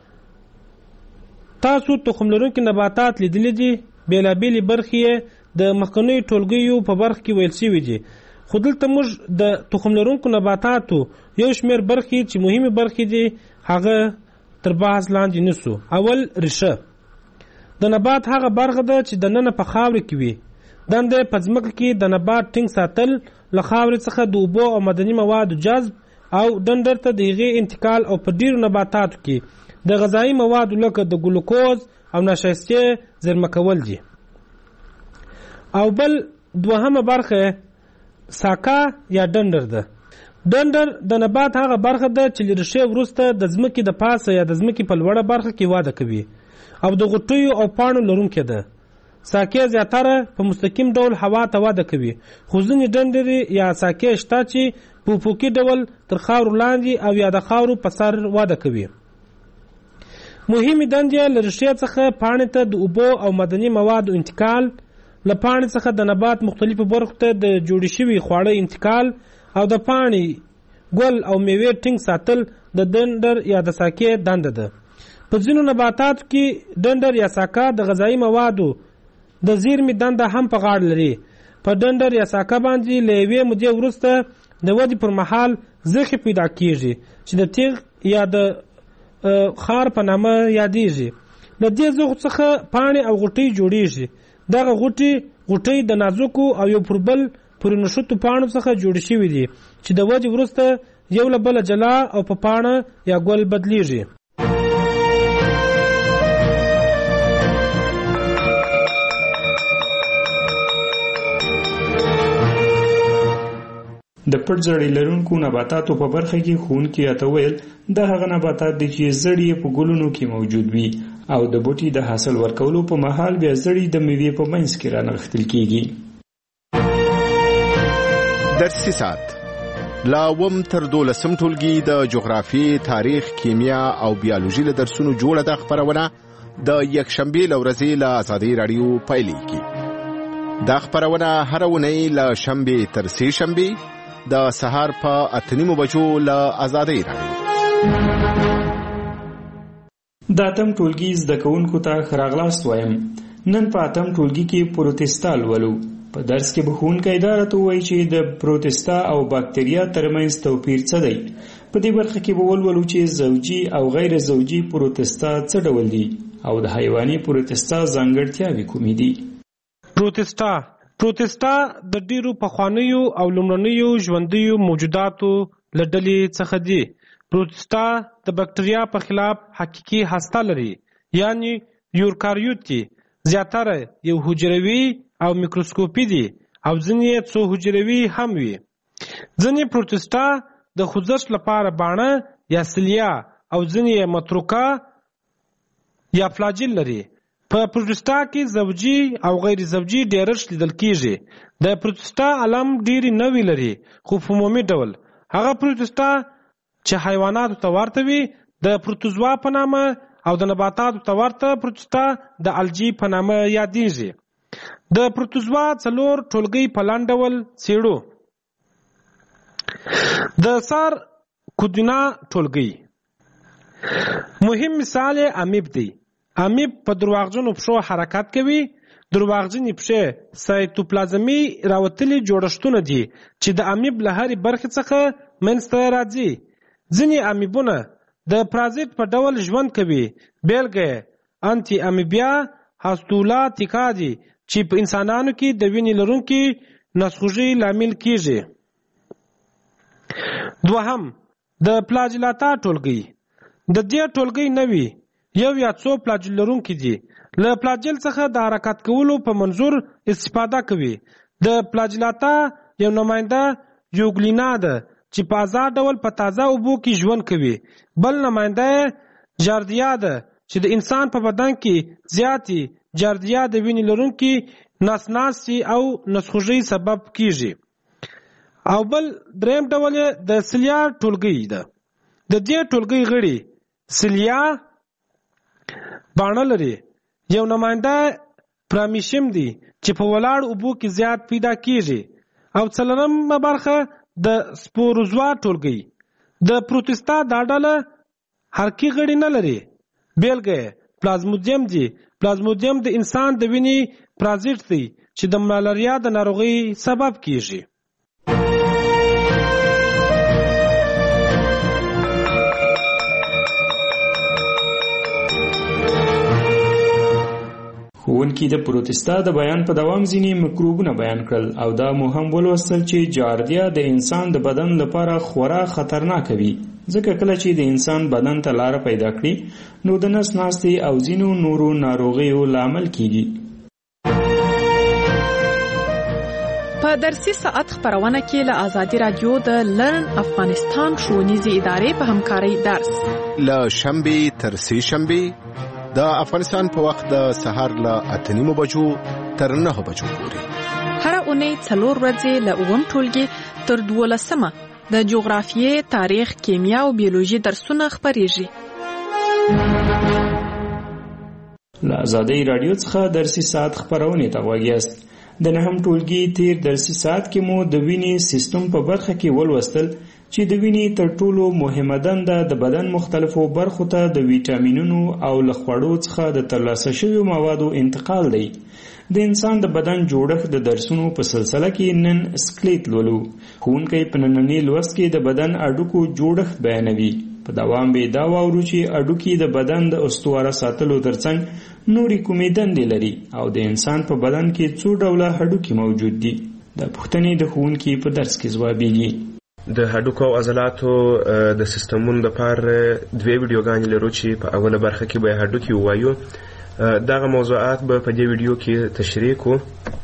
تاسو تخم لرونکي نباتات لیدلی دي. بېلابېلې برخې یې د مخکنیو ټولګیو په برخه کې ویل شوي دي. خو دلته موږ د تخم لرونکو نباتاتو یو شمېر برخې چې مهمې برخې دي هغه تر بحث لاندې نیسو. اول ریښه. د نبات هغه برخه ده چې دننه په خاورې کې وي. دنده یې په ځمکه کې د نبات ټینګ ساتل، له خاورې څخه د اوبو او معدني موادو جذب او ډنډر ته د هغې انتقال او په ډیرو نباتاتو کې د غذایي موادو لکه د ګلوکوز او نشایستې زیرمه کول دي. او بل دوهمه برخه ساکه یا ډنډر ده. ډنډر د نبات هغه برخه ده چې له ریښې وروسته د ځمکې د پاسه یا د ځمکې په لوړه برخه کې وده کوي او د غوټیو او پاڼو لرونکې ده. ساکې زیاتره په مستقیم ډول هوا ته وده کوي، خو ځینې ډنډرې یا ساکې شته چې په افقي ډول تر خاورو لاندې او یا د خاورو په سر وده کوي. مهمې دندې له ریښې څخه پاڼې ته د اوبو او معدني موادو انتقال، له پاڼې څخه د نبات مختلفو برخو ته د جوړې شوي خواړه انتقال او د پاڼې ګل او میوې ټینګ ساتل د ډنډر یا د ساکې دنده ده. په ځینو نباتاتو کې ډنډر یا ساکه د غذایي موادو د زیرمې دنده هم په غاړه لري. په ډنډر یا ساکه باندې له یوې مودې وروسته د ودې پر مهال زخې پیدا کیږي چې د تیغ یا د خار په نامه یادیږي. د دې زخو څخه پاڼې او غوټۍ جوړیږي. دغه غوټي غوټۍ د نازکو او یو پر بل پورې نښتو پاڼو څخه جوړې شوي دي چې د ودې وروسته یو له بله جلا او په پاڼه یا ګل بدلیږي. د پټ زړی لرونکو نباتاتو په برخه کې ښوونکي راته ویل دا هغه نباتات دي چې زړی په ګلونو کې موجود وي او د بوټي د حاصل ورکولو په مهال بیا زړی د میوې په منځ کې رانغښتل کیږي. درسي ساعت لا وم تر دولسم ټولګي د جغرافیې، تاریخ، کیمیا او بیولوژي له درسونو جوړه د خبرونه د یکشنبې له ورځې له آزادۍ راډیو پیلېږي. دا خبرونه هره اونۍ له شنبې تر سې شنبې د سهار په اته نیمو بجو له آزادۍ راډیو. د اتم ټولګي زده کوونکو ته ښه راغلاست وایم. نن په اتم ټولګي کې پروتستا لولو. په درس کې به ښوونکی دا راته ووایي چې د پروتستا او باکتریا ترمنځ توپیر څه دی. په دې برخه کې به ولولو چې زوجي او غیر زوجي پروتستا څه ډول دي او د حیواني پروتستا ځانګړتیاوې کومې دي. پروتستا پروتستا د ډیرو پخوانیو او لومړنیو ژوندیو موجوداتو له ډلې څخه دي. پروتستا د باکتریا په خلاف حقیقي هسته لري، یعنی یوکاریوت دي. زیاتره یو حجروي او میکروسکوپي دي او ځینې څو حجروي هم وي. ځینې پروتستا د خوځښت لپاره باڼه یا سلیا او ځینې متروکه یا فلاجیل لري. په پروتستا کې زوجي او غیر زوجي ډیرښت لیدل کیږي. د پروتستا علم ډیری نوی لري، خو په عمومي ډول هغه پروتستا چې حیواناتو ته ورته وي د پروتوزوا په نامه او د نباتاتو ته ورته پروتستا د الجی په نامه یادیږي. د پروتوزوا څلور ټولګي په لاندې ډول څېړو. د سر کودینا ټولګي مهم مثال امیب دی. امیب په درواغجنو پښو حرکت کوي. درواغجنې پښې سایتوپلازمي راوتلي جوړښتونه دي چې د امیب له هرې برخې څخه منځته راځي. ځینې امیبونه د پرازیت په ډول ژوند کوي. بیلګه انټي امیبیا هاستولاتیکا دي چې په انسانانو کې د وینې لرونکي نسخوږي لامل کیږي. دوهم د پلاجلاتا ټولګي. د دې ټولګي نوي یو یا څو پلاجل لرونکي دي. له پلاجل څخه د حرکت کولو په منظور استفاده کوي. د پلاجلاتا یو نماینده یوګلینا ده چې په آزاد ډول په تازه اوبو کې ژوند کوي. بل نماینده جاردیا ده چې د انسان په بدن کې زیاتې جاردیا د وینې لرونکي نسناسي او نسخوږي سبب کیږي. او بل دریم ډول د سلیا ټولګي ده. د دې ټولګي غړي سلیا باڼه لري. یو نماینده پرامیشم دی چې په ولاړ اوبو کې زیات پیدا کیږي. او څلورمه برخه د سپوروزوا ټولګي. د پروتستا دا ډله حرکي غړي نه لري. بیلګه پلازمودیم دی. پلازمودیم د انسان د وینې پرازیت دی چې د ملاریا د ناروغۍ سبب کیږي. ښوونکي د پروتستا د بیان په دوام ځینې مکروبونه بیان کړل او دا مو هم ولوستل چې جاردیا د انسان د بدن لپاره خورا خطرناک وي، ځکه کله چې د انسان بدن ته لاره پیدا کړي نو د نس ناستې او ځینو نورو ناروغیو لامل کیږي. په درسي ساعت خبرونه کې له آزادي رادیو د لرن افغانستان ښوونیزې ادارې په همکارۍ درس له شنبې تر سې شنبې د افغانستان په وخت د سهار له اته نیمو بجو تر نهو بجو پورې. هر اونۍ څلور ورځې له اووم ټولګي تر دولسمه د جغرافیې، تاریخ، کیمیا او بیولوژي درسونه خپریږي. له آزادۍ رادیو څخه درسي ساعت خبرونه ته غوږ یاست. د نهم ټولګي تیر درسي ساعت کې مو د وینې سیستم په برخه کې ولوستل چې د وینې تر ټولو مهمه دنده د بدن مختلفو برخو ته د ویټامینونو او له خوړو څخه د ترلاسه شویو موادو انتقال دی. د انسان د بدن جوړښت د درسونو په سلسله کې نن سکلیټ لولو. ښوونکی په ننني لوست کې د بدن اډوکو جوړښت بیانوي. په دوام به دا واورو چې اډوکي د بدن د استواره ساتلو ترڅنګ نورې کومې دندې لري او د انسان په بدن کې څو ډوله هډوکي موجود دي. د پوښتنې د ښوونکي په درس کې ځوابیږي. د هډوکو او عضلاتو د سیستمونو لپاره دوه ویډیوګانې لرو چې په اوله برخه کې به هډوکي ووایو. دغه موضوعات به په دې ویډیو کې تشریح کوو.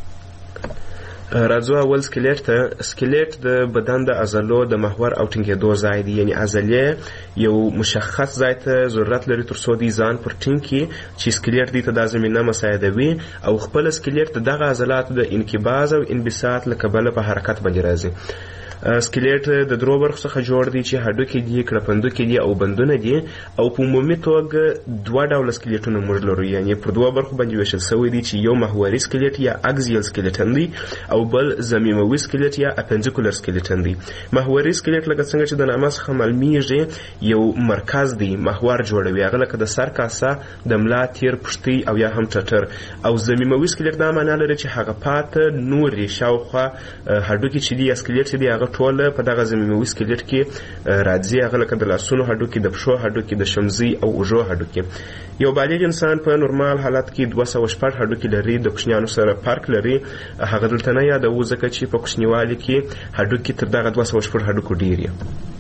راځو اول سکلیټ ته. سکلیټ د بدن د عضلو د محور او ټینګېدو ځای دی، یعنی عضلې یو مشخص ځای ته ضرورت لري تر څو دی ځان پر ټینګ کړي چې سکلیټ دی ته دا زمینه مساعدوي او خپل سکلیټ د دغه عضلاتو د انقباض او انبساط له کبله په حرکت باندې راځي. سکلیټ د درو برخو څخه جوړ دی چې هډوکي دي، کړپندوکي دي او بندونه دي او په عمومي توګه دوه ډوله سکلیټونه موږ لرو، یعنی پر دوه برخو باندې ویشل شوی دی چې یو محوري سکلیټ یا اکزیل سکلیټن دی او بل ضمیموي سکلیټ یا اپنډیکولر سکلیټن دی. محوري سکلیټ لکه څنګه چې د نامه څخه معلومیږي یو مرکز دی، محور جوړوي، هغه لکه د سر کاسه، د ملا تیر، پښتۍ او یا هم ټټر. او ضمیموي سکلیټ دا معنا لري چې هغه پاته نورې شاوخوا هډوکي چې دي یا سکلیټ چې دی هغه ټوله په دغه ضمیموي سکلیټ کې راځي، هغه لکه د لاسونو هډوکي، د پښو هډوکي، د شمزي او اوږو هډوکي. یو بالغ انسان په نورمال حالت کې دوه سوه شپږ هډوکي لري، د کوچنیانو سره فرق لري. هغه دلته نه یادوو ځکه چې په کوچنیوالي کې هډوکي تر دغه دوه سوه شپږ هډوکو ډېر دي.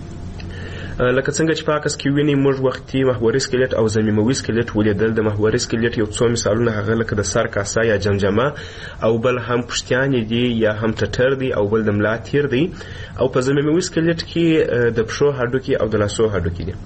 لکه څنګه چې په عکس کې وینئ موږ وختي محوري سکلیټ او ضمیموي سکلیټ ولیدل. د محوري سکلیټ یو څو مثالونه هغه لکه د سر کاسه یا جمجمه او بل هم پښتیانې دي یا هم ټټر دی او بل د ملا تیر دی. او په ضمیموي سکلیټ کې د پښو هډوکي او د لاسو هډوکي دي.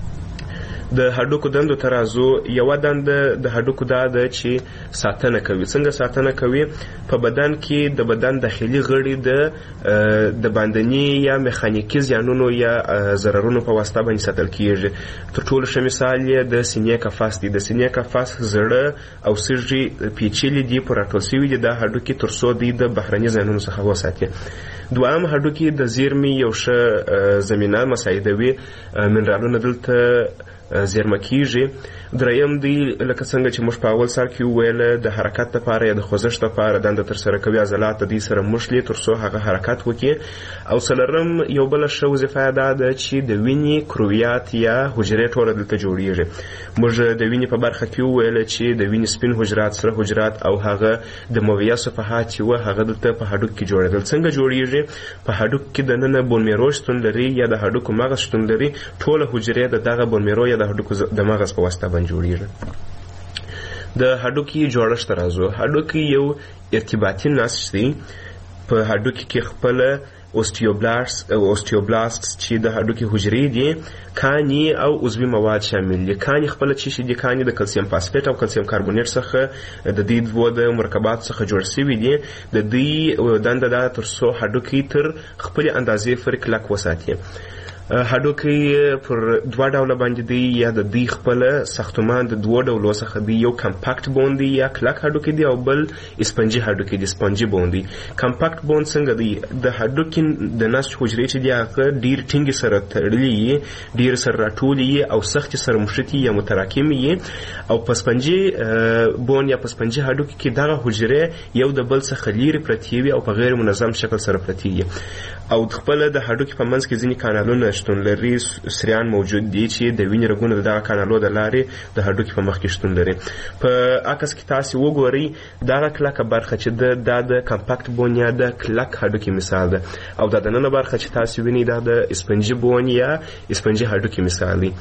د هډوکو دندو ته راځو. یوه دنده د هډوکو دا ده چې ساتنه کوي. څنګه ساتنه کوي؟ په بدن کې د بدن داخلي غړي د د باندني یا میخانیکي زیانونو یا ضررونو په واسطه باندې ساتل کیږي. تر ټولو ښه مثال یې د سینې قفس دی. د سینې قفس زړه او سږي پیچلي دي، په راټول شوي دي دا هډوکي تر څو دوی د بهرني زیانونو څخه وساتي. دویم هډوکي د زیرمې یو ښه زمینه مساعدوي، منرالونه دلته زیرمه کیږي. دریم دی لکه څنګه چې موږ په اول سر کې وویله د حرکت لپاره یا د خوځښت لپاره دنده ترسره کوي، عضلات د دې سره مښلي تر څو هغه حرکت وکړي. او څلورم یو بله ښه وظیفه یې دا ده چې د وینې کرویات یا حجرې ټوله دلته جوړیږي. موږ د وینې په برخه کې وویله چې د وینې سپین حجرات، سره حجرات او هغه د مویه صفحات چې وه هغه دلته په هډوکو کې جوړېدل. څنګه جوړیږي؟ په هډوکو کې دننه بون میرو شتون لري یا د هډوکو مغز شتون لري. ټوله حجرې د دغه بون میرو یا د هډوکو د مغز په واسطه باندې جوړیږي. د هډوکي جوړښت ته راځو. هډوکي یو ارتباطي نسج دی. په هډوکي کې خپله اوستیوبلاست اوستیوبلاست چې د هډوکي حجرې دي، کاني او عضوي مواد شامل دي. کاني خپله چې شي دي، کاني د کلسیم فاسفیټ او کلسیم کاربونیټ څخه د دې دوو د مرکباتو څخه جوړ شوي دي. د دې دنده دا تر څو هډوکي تر خپلې اندازې پورې کلک وساتي. هډوکي پر دوه ډوله باندې دی، یا د دوی خپله ساختمان د دوه ډولو څخه دی. یو کمپاکټ بون دی یا کلک هډوکي دی او بل اسپنجي هډوکي دی، سپنجي بون دی. کمپاکټ بون څنګه دی؟ د هډوکي د نسج حجرې چې دی هغه ډېر ټینګې سره تړلي یي، ډېر سره راټولې یي او سختې سره مښتي یا متراکمې یي. او په سپنجي بون یا په سپنجي هډوکي کې دغه حجرې یو د بل څخه لیرې پرتې وي او په غیر منظم شکل سره پرتې وي. او خپله د هډوکي په منځ کې ځینې کانالونه شتون لري، سریان موجود دي چې د وینې رګونه د دغه کانالو د لارې د هډوکي په مخ کې شتون لري. په عکس کې تاسې وګورئ دغه کلکه برخه چې ده دا د کمپاکټ بون یا د کلک هډوکي مثال ده، او دا دننه برخه چې تاسې وینئ دا د اسپنجي بون یا اسپنجي هډوکي مثال دی.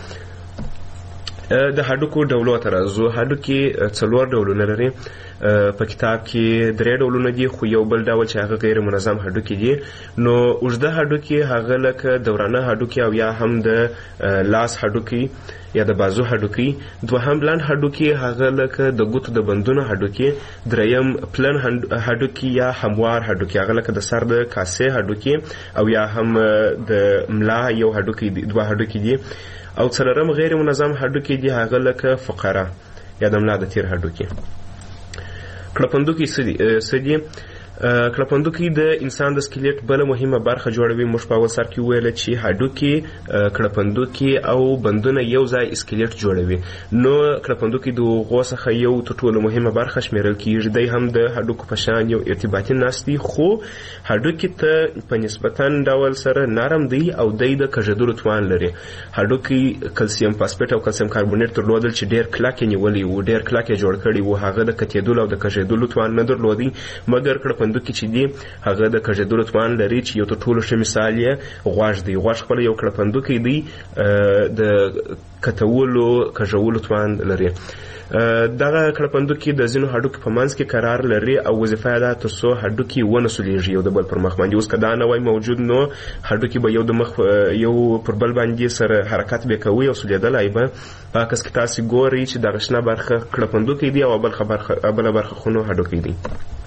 د هډوکو ډولو ته راځو. هډوکي څلور ډولونه لري. په کتاب کې درې ډولونه دي، خو یو بل ډول چې هغه غیر منظم هډوکي دي. نو اوږده هډوکي هغه لکه دورانه هډوکي او یا هم د لاس هډوکي یا د بازو هډوکي. دوهم لنډ هډوکي هغه لکه د ګوتو د بندونو هډوکي. دریم پلن هډوکي یا هموار هډوکي هغه لکه د سر د کاسې هډوکي او یا هم د ملا یو هډوکي دي، دوه هډوکي دي. او څلورم غیر منظم هډوکي دي هغه لکه فقره یا د ملا د تیر هډوکي. کړپندوکي څه دي؟ کړپندوکي د انسان د سکلیټ بل مهمه برخه جوړوي. موږ په اول سر کې ویل چې هډوکي، کړپندوکي او بندونه یو ځای سکلیټ جوړوي. نو کړپندوکي د هغو څخه یو تر ټولو مهمه برخه شمیرل کیږي. دی هم د هډوکو په شان یو ارتباطي نسج دی، خو هډوکي ته په نسبتا ډول سره نرم دی او دی د کږېدلو توان لري. هډوکي کلسیم فاسفیټ او کلسیم کاربونیټ درلودل چې ډېر کلک یې نیولي وو، ډېر کلک یې جوړ کړي وو. هغه د کتېدلو او د کږېدلو توان نه درلودی، مګر کړپندوکي چې دی هغه د کږېدلو توان لري، چې یو تر ټولو ښه مثال یې غوږ دی. غوږ خپله یو کړپندوکی دی، د کتولو کږولو توان لري. دغه کړپندوکي د ځینو هډوکي په منځ کې قرار لري او وظیفه یې ده تر څو هډوکي ونه سولیږي یو د بل پر مخ باندې. اوس که دا نه وای موجود نو هډوکي به یو د مخ یو پر بل باندې سره حرکت به کوي او سولیدلی به. په عکس کې تاسې ګورئ چې دغه شنه برخه کړپندوکی دی او بله برخه خو نو هډوکی دی.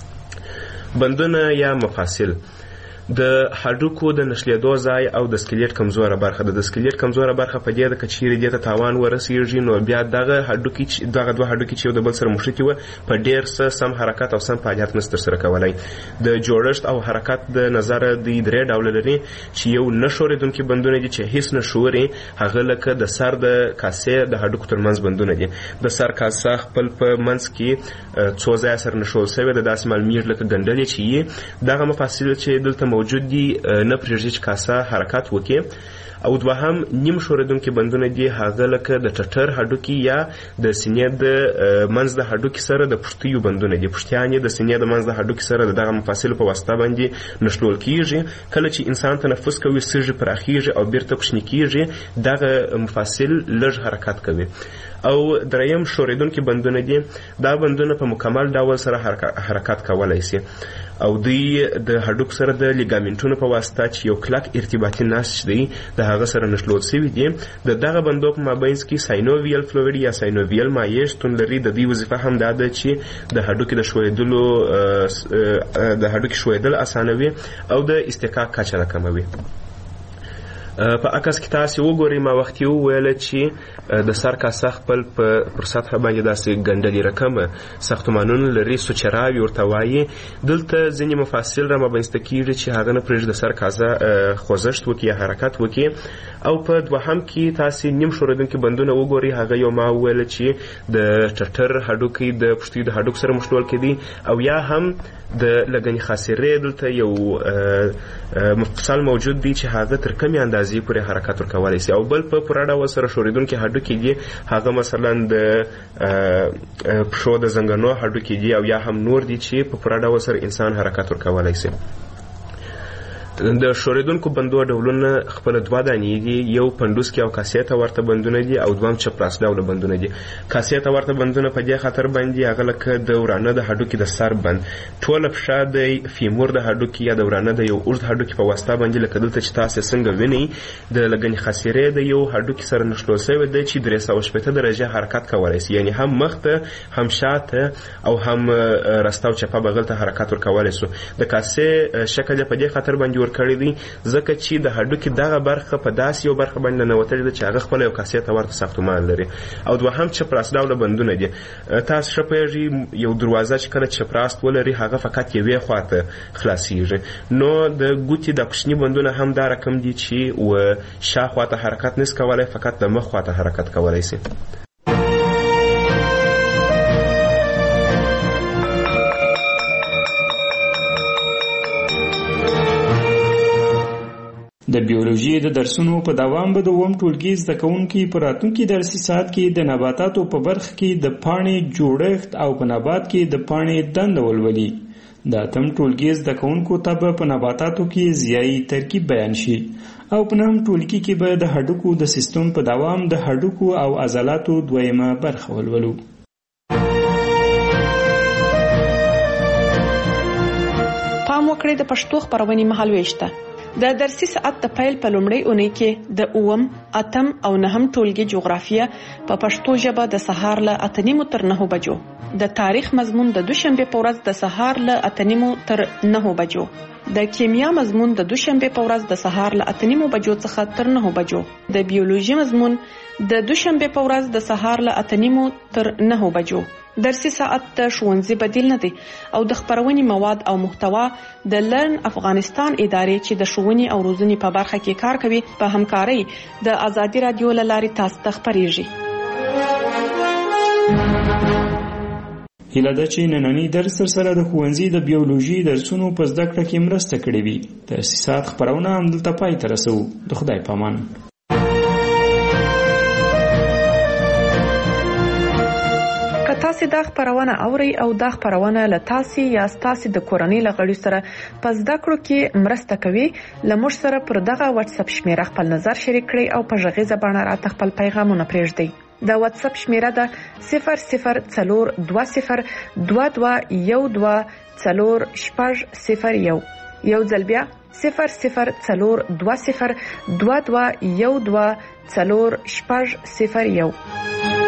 بندونه یا مفاصل د هډوکو د نښلېدو ځای او د سکلیټ کمزوره برخه ده. د سکلیټ کمزوره برخه په دې ده که چیرې دې ته تاوان ورسېږي نو بیا دغه هډوکي دغه دوه هډوکي چې یو د بل سره مښتي وه په ډېر څه سم حرکت او سم فعالیت نشي ترسره کولی. د جوړښت او حرکت د نظره دوی درې ډوله لري چې یو نه ښورېدونکي بندونه دي چې هېڅ نه ښوري، هغه لکه د سر د کاسې د هډوکو ترمنځ بندونه دي. د سر کاسه خپل په منځ کې څو ځایه سره نښول سوې ده، داسې معلومیږي لکه ګنډلې چې یي. دغه مفاصل چې دلته موجود دي نه پرېږدي چې کاسه حرکت وکړي. او دوهم نیم ښورېدونکي بندونه دي، هغه لکه د ټټر هډوکي یا د سینې د منځ د هډوکي سره د پښتیو بندونه دي. پښتیان یې د سینې د منځ د هډوکي سره د دغه مفاصلو په واسطه باندې نښلول کیږي. کله چې انسان تنفس کوي سږي پراخیږي او بیرته کوچني کیږي، دغه مفاصل لږ حرکت کوي. او دریم ښورېدونکي بندونه دي، دا بندونه په مکمل ډول سره حرکت کولی شي او دوی د هډوکو سره د لیګامنټونو په واسطه چې یو کلک ارتباطي نسج دی د هغه سره نښلول سوي دي. د دغه بندو په مابینځ کې ساینوویل فلویډ یا ساینوویل مایع شتون لري. د دوی وظیفه هم دا ده چې د هډوکي د ښویېدلو د هډوکي ښویېدل اسانوي او د استحقاق کچه راکموي. په عکس کې تاسې وګورئ، ما وختي وویله چې د سر کاسه خپل پر سطحه باندې داسې ګنډلې رقمه ساختمانونه لري، سوچراوي ورته وایي. دلته ځینې مفاصل را مابینځته کېږي چې هغه نه پرېږدي د سر کاسه خوځښت وکړي یا حرکت وکړي. او په دوهم کې تاسې نیم ښورېدونکي بندونه وګورئ، هغه یو ما وویله چې د ټټر هډوکي د پښتیو د هډوکو سره مښلول کېدي. او یا هم د لګنې خاصرې دلته یو مفصل موجود دی چې هغه تر کمې اندازې پورې حرکت ورکولی شي. او بل په پوره ډول سره ښورېدونکي هډوکي دي، هغه مثلا د پښو د زنګنو هډوکي دي او یا هم نور دي چې په پوره ډول سره انسان حرکت ورکولی شي. د ښورېدونکو بندو ډولونه خپله دوه دانې دي، یو پنډوسکي او کاسې ته ورته بندونه دي او دوهم چپراس ډوله بندونه دي. کاسې ته ورته بندونه په دې خاطر باندې هغه لکه د ورانه د هډوکي د سر بند، ټوله پښه د فیمور د هډوکي یا د ورانه د یو اوږد هډوکي په واسطه باندې لکه دلته چې تاسې څنګه وینئ د لګنې خاصرې د یو هډوکي سره نښلول شوی دی چې درې سوه شپېته درجې حرکت کولی شي، یعنې هم مخته هم شاته او هم رسته او چپه بغل ته حرکت ورکولی شو. د کاسې شکل یې په دې خاطر باندې ورکړی دی ځکه چې د هډوکي دغه برخه په داسې یو برخه باندې ننوتلې ده چې هغه خپله یو کاسې ته ورته ساختمان لري. او دوهم چپراس ډوله بندونه دي. تاسو ښه پوهېږئ یو دروازه چې کله چپراست ولري هغه فقط یوې خواته خلاصیږي، نو د ګوتې د کوچني بندونه هم دا رقم دي چې و شا خواته حرکت نشي کولی، فقط د مخ خواته حرکت کولی شي. د بیولوژي د درسونو په دوام به د اووم ټولګي زده کوونکي په راتلونکي درسي ساعت کې د نباتاتو په برخه کې د پاڼې جوړښت او په نبات کې د پاڼې دنده ولولي. د اتم ټولګي زده کوونکو ته به په نباتاتو کې ضیایي ترکیب بیان شي او په نهم ټولګي کې به د هډوکو د سیستم په دوام د هډوکو او عضلاتو دویمه برخه ولولو. پام وکړئ د پښتو خپرونې مهالوېش ته. د درسي ساعت د پیل په لومړۍ اونۍ کې د اووم، اتم او نهم ټولګي جغرافیه په پښتو ژبه د سهار له اته نیمو تر نهو بجو، د تاریخ مضمون د دوشنبه په ورځ د سهار له اته نیمو تر نهو بجو، د کیمیا مضمون د دوشنبه په ورځ د سهار له اته نیمو بجو څخه تر نهو بجو، د بیولوژي مضمون د دوشنبه په ورځ د سهار له اته نیمو تر نهو بجو. درسي ساعت د ښوونځي بدیل نه دی او د خبرونې مواد او محتوا د لرن افغانستان ادارې چې د ښوونې او روزنې په برخه کې کار کوي په همکارۍ د ازادي رادیو له لارې تاسو ته خبرېږي. هیله ده چې نننی درس سره د ښوونځي د بیولوژي درسونو په زده کړه کې مرسته کړې وي. درسي ساعت خبرونه همدلته پای ته رسوو. د خدای په امان. که تاسو دا خبرونه اورئ او دا خبرونه له تاسو یا تاسو د کورنۍ لغړي سره په زده کړو کې مرسته کوي، لمر سره پر دغه واتس اپ شمیره خپل نظر شریک کړئ او په ژغیزه باندې راته خپل پیغامونه پرېږدئ. د واتس اپ شمیره ده صفر صفر څلور دوه صفر دوه دوه یو دوه څلور شپږ صفر یو. یو ځل بیا صفر صفر څلور دوه صفر دوه دوه یو دوه څلور شپږ صفر یو.